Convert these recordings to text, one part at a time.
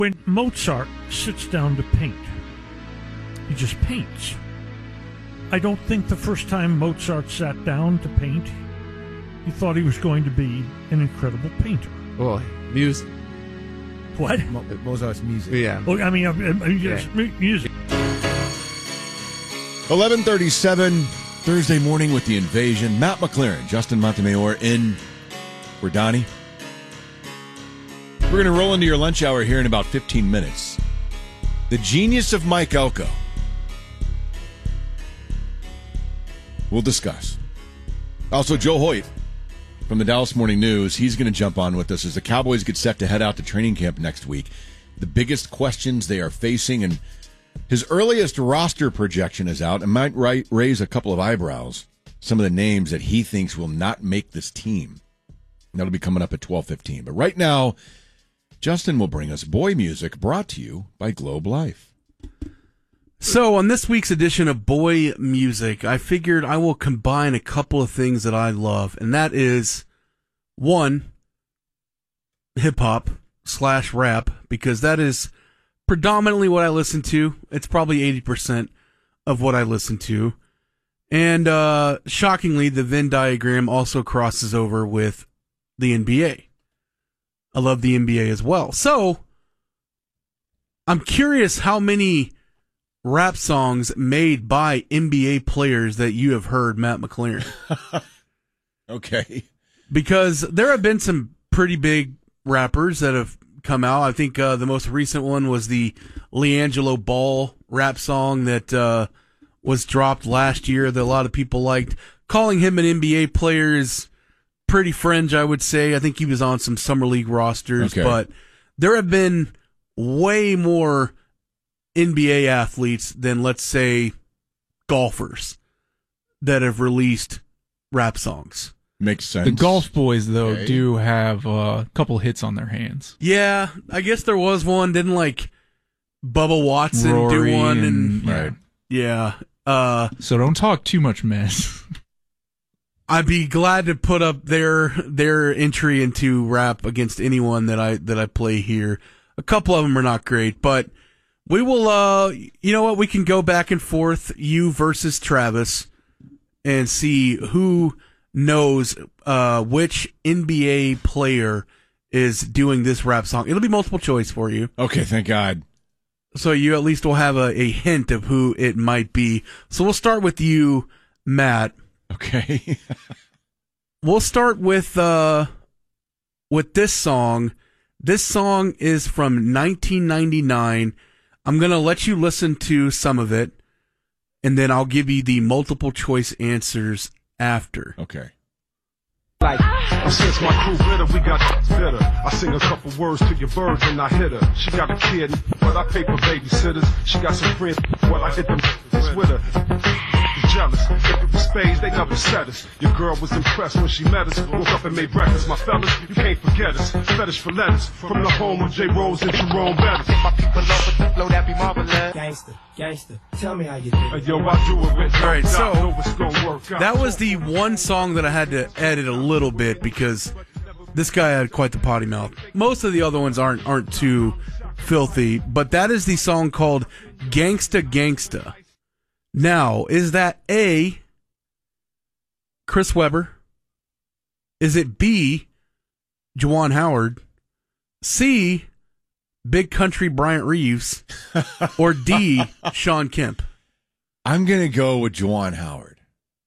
When Mozart sits down to paint, he just paints. I don't think the first time Mozart sat down to paint, he thought he was going to be an incredible painter. Well, music. What? Mozart's music. Yeah. Well, I mean, yes, music. 11:37 Thursday morning with The Invasion. Matt McLaren, Justin Montemayor in for Donnie. We're going to roll into your lunch hour here in about 15 minutes. The genius of Mike Elko. We'll discuss. Also, Joe Hoyt from the Dallas Morning News. He's going to jump on with us as the Cowboys get set to head out to training camp next week. The biggest questions they are facing, and his earliest roster projection is out and might raise a couple of eyebrows. Some of the names that he thinks will not make this team. That'll be coming up at 12:15. But right now, Justin will bring us Boy Music, brought to you by Globe Life. So on this week's edition of Boy Music, I figured I will combine a couple of things that I love, and that is, one, hip-hop/rap, because that is predominantly what I listen to. It's probably 80% of what I listen to. And shockingly, the Venn diagram also crosses over with the NBA. I love the NBA as well. So, I'm curious how many rap songs made by NBA players that you have heard, Matt McLaren. Okay. Because there have been some pretty big rappers that have come out. I think the most recent one was the LiAngelo Ball rap song that was dropped last year that a lot of people liked. Calling him an NBA player is pretty fringe, I would say. I think he was on some Summer League rosters, but there have been way more NBA athletes than, let's say, golfers that have released rap songs. Makes sense. The Golf Boys, though, do have a couple hits on their hands. Yeah, I guess there was one. Didn't, like, Bubba Watson Rory do one? and right. Yeah. So don't talk too much mess. I'd be glad to put up their entry into rap against anyone that I play here. A couple of them are not great, but we will, you know what, we can go back and forth, you versus Travis, and see who knows which NBA player is doing this rap song. It'll be multiple choice for you. Okay, thank God. So you at least will have a hint of who it might be. So we'll start with you, Matt. Okay. We'll start with this song. This song is from 1999. I'm going to let you listen to some of it, and then I'll give you the multiple choice answers after. Okay. Since my crew bitter, we got bitter. I sing a couple words to your birds and I hit her. She got a kid, but I pay for babysitters. She got some friends, well I hit them with her. Jealous. If it was spades, they never said us. Your girl was impressed when she met us. Woke up and made breakfast. My fellas, you can't forget us. Fetish for letters. From the home of J. Rose and Jerome Bettis. My people love with the flow that be marvelous. Gangster, tell me how you do. Yo, I do it with all right, so know what's gonna work out. that was the one song that I had to edit a little bit because this guy had quite the potty mouth. Most of the other ones aren't too filthy, but that is the song called Gangsta Gangsta. Now, is that A, Chris Webber? Is it B, Juwan Howard? C, Big Country Bryant Reeves? Or D, Sean Kemp? I'm going to go with Juwan Howard.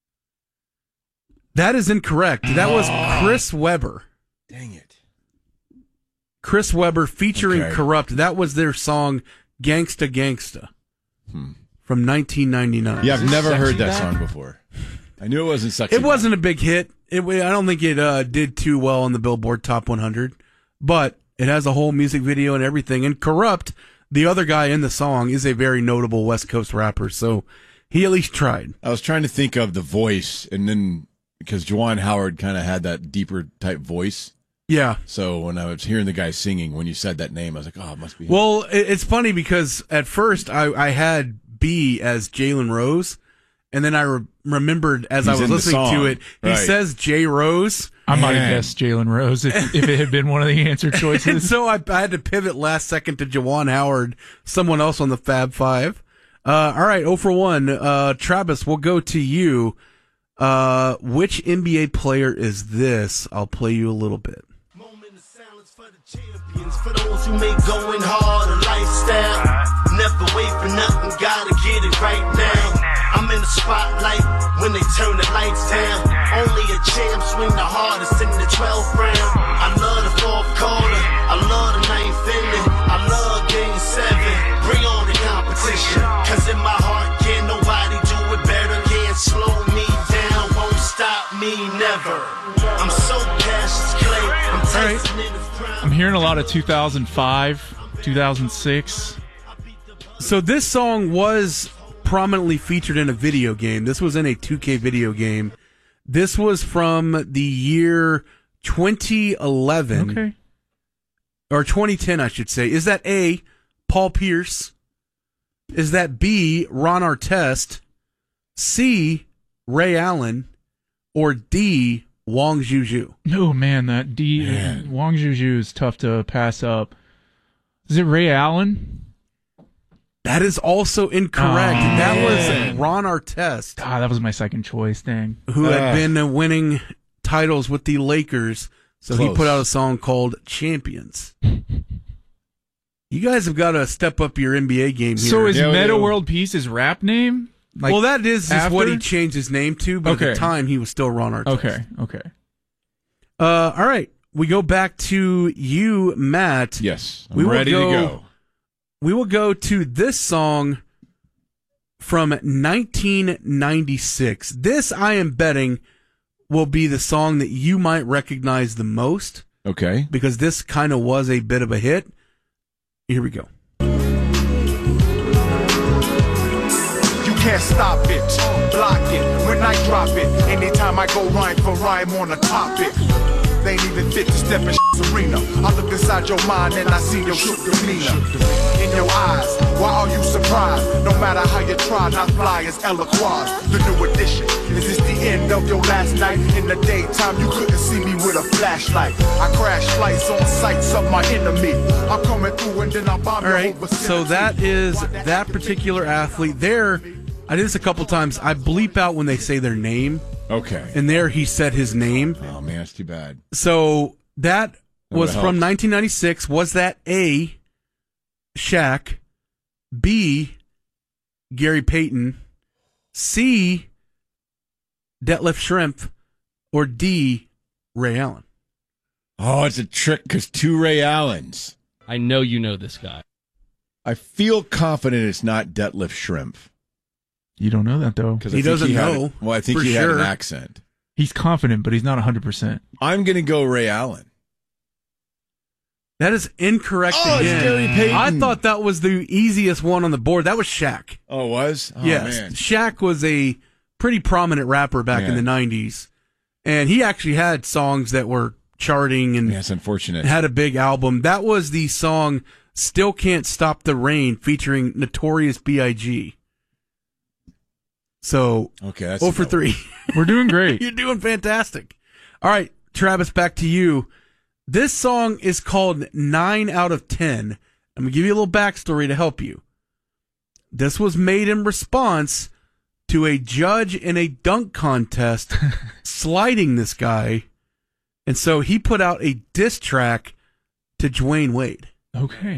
That is incorrect. That was Chris Webber. Dang it. Chris Webber featuring Corrupt. That was their song Gangsta Gangsta. From 1999. Yeah, I've never heard that song before. I knew it wasn't sexy. It wasn't a big hit. I don't think it did too well on the Billboard Top 100, but it has a whole music video and everything. And Corrupt, the other guy in the song, is a very notable West Coast rapper, so he at least tried. I was trying to think of the voice, and then because Juwan Howard kind of had that deeper type voice. Yeah. So when I was hearing the guy singing, when you said that name, I was like, oh, it must be him. Well, it's funny because at first I had B as Jalen Rose, and then I remembered as I was listening to it, he says J. Rose, I might have guessed Jalen Rose if it had been one of the answer And choices. so I had to pivot last second to Juwan Howard, someone else on the Fab Five. All right, 0 for 1. Travis, we'll go to you. Which NBA player is this? I'll play you a little bit. Moment of silence for the champions, for those who make going hard a lifestyle. Never wait for nothing, gotta get it right now. I'm in the spotlight when they turn the lights down. Only a champ swing the hardest in the 12th round. I love the fourth quarter, I love the ninth inning, I love game 7. Bring on the competition, cause in my heart can't nobody do it better. Can't slow me down, won't stop me never. I'm so passionate, Clay. I'm tasting in the prime. I'm hearing a lot of 2005, 2006. So this song was prominently featured in a video game. This was in a 2K video game. This was from the year 2011. Okay. Or 2010, I should say. Is that A, Paul Pierce? Is that B, Ron Artest? C, Ray Allen? Or D, Wang Zhuzhu? Oh, man, that Wang Zhuzhu is tough to pass up. Is it Ray Allen? That is also incorrect. That was Ron Artest, That was my second choice, dang. who had been winning titles with the Lakers. So he Close. put out a song called Champions. You guys have got to step up your NBA game here. So is Yeah, we Meta do. World Peace his rap name? Like, well, that is just what he after? changed his name to, but at Okay. the time he was still Ron Artest. Okay. All right. We go back to you, Matt. Yes, I'm We will ready to go. We will go to this song from 1996. This, I am betting, will be the song that you might recognize the most Okay. because this kind of was a bit of a hit. Here we go. You can't stop it, block it, when I drop it. Anytime I go rhyme for rhyme on a topic. They ain't even fit to step in arena. I look inside your mind and I see your shook demeanor. In your eyes, why are you surprised? No matter how you try, not fly as Eloquaz. The new edition. Is this the end of your last night? In the daytime, you couldn't see me with a flashlight. I crash flights on sights of my enemy. I'm coming through and then I bomb All your right, whole so vicinity. that is that particular athlete. There, I did this a couple times. I bleep out when they say their name, Okay. and there he said his name. Oh man, that's too bad. So that was would've from helped. 1996. Was that A, Shaq, B, Gary Payton, C, Detlef Schrempf, or D, Ray Allen? Oh, it's a trick because 2 Ray Allens. I know you know this guy. I feel confident it's not Detlef Schrempf. You don't know that, though. Because He doesn't had know, well, I think for he had an sure. accent. He's confident, but he's not 100%. I'm going to go Ray Allen. That is incorrect Oh, it's again. Gary Payton. I thought that was the easiest one on the board. That was Shaq. Oh, it was? Oh, Yes, man. Shaq was a pretty prominent rapper back in the 90s, and he actually had songs that were charting and Yeah, it's unfortunate. had a big album. That was the song "Still Can't Stop the Rain" featuring Notorious B.I.G. So, Okay, that's 0 for 3. We're doing great. You're doing fantastic. All right, Travis, back to you. This song is called 9 out of 10. I'm going to give you a little backstory to help you. This was made in response to a judge in a dunk contest sliding this guy. And so he put out a diss track to Dwayne Wade. Okay.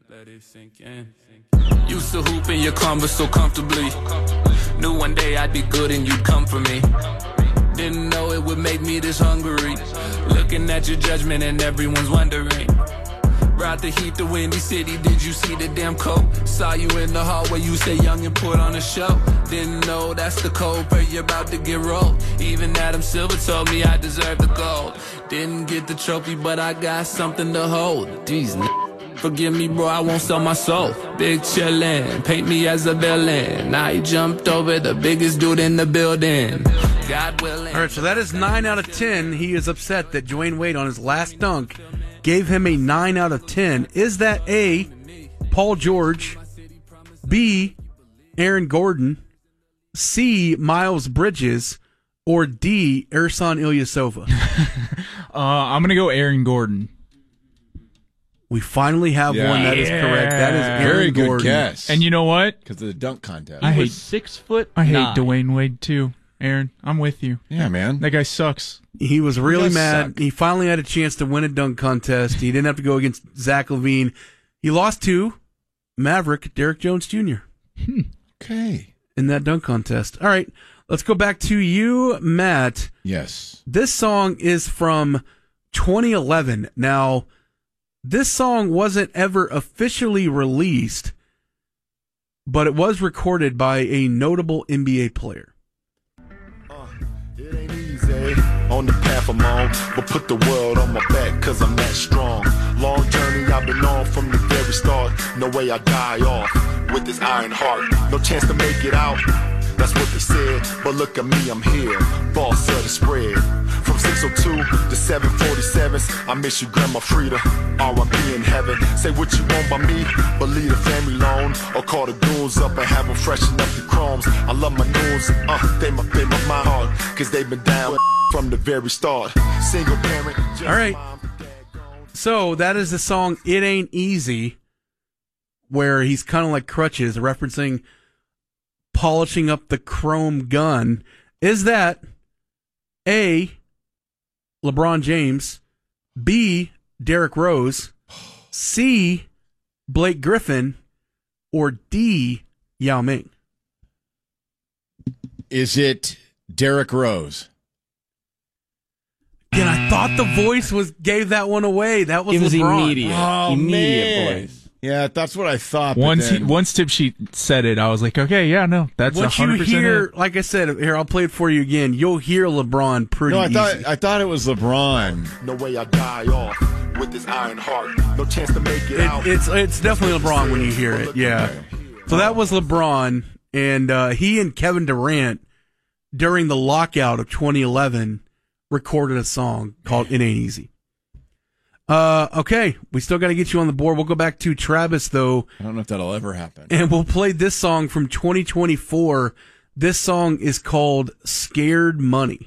Used to hoop in your Converse so comfortably. Knew one day I'd be good and you'd come for me. Didn't know it would make me this hungry. Looking at your judgment and everyone's wondering. Brought the heat to Windy City, did you see the damn coat? Saw you in the hallway, you stay young and put on a show. Didn't know that's the code, but you're about to get rolled. Even Adam Silver told me I deserve the gold. Didn't get the trophy, but I got something to hold. These forgive me, bro, I won't sell my soul. Big chillin', paint me as a villain. I jumped over the biggest dude in the building. God willing. All right, so that is 9 out of 10. He is upset that Dwayne Wade on his last dunk gave him a 9 out of 10. Is that A, Paul George, B, Aaron Gordon, C, Miles Bridges, or D, Ersan Ilyasova? I'm going to go Aaron Gordon. We finally have one that is correct. That is Aaron Very good Gordon. guess. And you know what? Because of the dunk contest. I hate 6'9". I hate Dwayne Wade too. Aaron, I'm with you. Yeah, man. That guy sucks. He was really does mad. suck. He finally had a chance to win a dunk contest. He didn't have to go against Zach LaVine. He lost to Maverick Derek Jones Jr. Okay. in that dunk contest. All right, let's go back to you, Matt. Yes. This song is from 2011. Now, this song wasn't ever officially released, but it was recorded by a notable NBA player. It ain't easy on the path I'm on, but put the world on my back cause I'm that strong. Long journey I've been on from the very start. No way I die off with this iron heart. No chance to make it out, that's what they said. But look at me, I'm here, boss of the spread. From 602 to 747s, I miss you, Grandma Frida. R.I.P. in heaven. Say what you want by me, but leave the family alone. Or call the goons up and have them freshen up the chromes. I love my noons, they my heart. Cause they've been down from the very start. Single parent. All right. So that is the song It Ain't Easy, where he's kind of like Crutches, referencing polishing up the chrome gun. Is that A, LeBron James, B, Derrick Rose, C, Blake Griffin, or D, Yao Ming? Is it Derrick Rose? And I thought the voice gave that one away. That was It was LeBron. immediate. Oh, Immediate man. voice. Yeah, that's what I thought. but Once then- once Tip Sheet said it, I was like, okay, yeah, no, that's Once you 100% hear, it. like I said, here, I'll play it for you again. You'll hear LeBron pretty No, easy. I thought it was LeBron. No way I die off with this iron heart. No chance to make it out. It's definitely LeBron when you hear it, yeah. So that was LeBron, and he and Kevin Durant, during the lockout of 2011, recorded a song called It Ain't Easy. Okay, we still got to get you on the board. We'll go back to Travis, though, I don't know if that'll ever happen. and we'll play this song from 2024. This song is called Scared Money.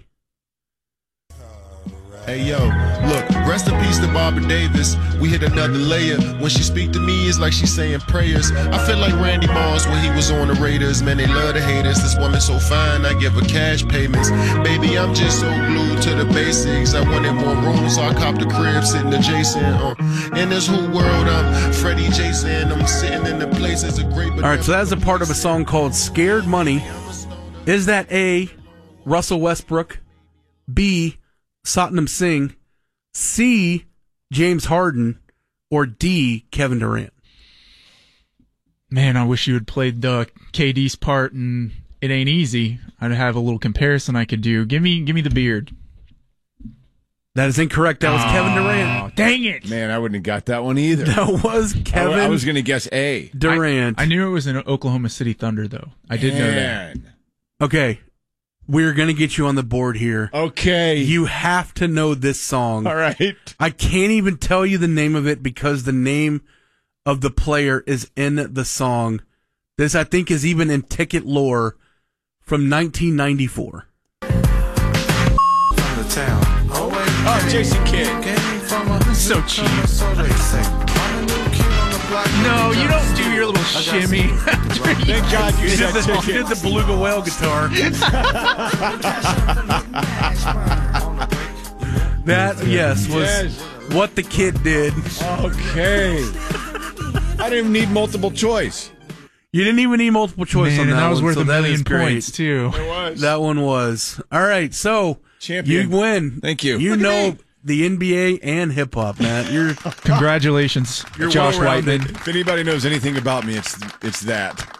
Hey yo, look, rest in peace to Barbara Davis. We hit another layer. When she speak to me, it's like she's saying prayers. I feel like Randy Moss when he was on the Raiders. Man, they love to hate us. This woman so fine, I give her cash payments. Baby, I'm just so glued to the basics. I wanted more rooms, so I copped the crib sitting adjacent. In this whole world, I'm Freddie Jason. I'm sitting in the places of great. All right, so that's a part of a song called Scared Money. Is that A, Russell Westbrook, B, Satnam Singh, C, James Harden, or D, Kevin Durant? Man, I wish you had played the KD's part and It Ain't Easy. I'd have a little comparison I could do. Give me the beard. That is incorrect. That was Kevin Durant. Dang it! Man, I wouldn't have got that one either. That was Kevin I was going to guess A. Durant. I knew it was an Oklahoma City Thunder, though. I did know that. Man. Okay, we're going to get you on the board here. Okay. You have to know this song. All right. I can't even tell you the name of it because the name of the player is in the song. This, I think, is even in ticket lore from 1994. Oh, Jason Kidd. So cheap. No, you don't do your little shimmy. Thank God you said You did the beluga whale guitar. That, yes, was what the kid did. Okay. I didn't even need multiple choice. You didn't even need multiple choice Man, on and that that was one, worth so a that million is great. points, too. It was. That one was. All right, so Champion. you win. Thank you. You Look at know me. the NBA and hip hop, Matt. You're Congratulations, You're Josh well-rounded. Whiteman. If anybody knows anything about me, it's that.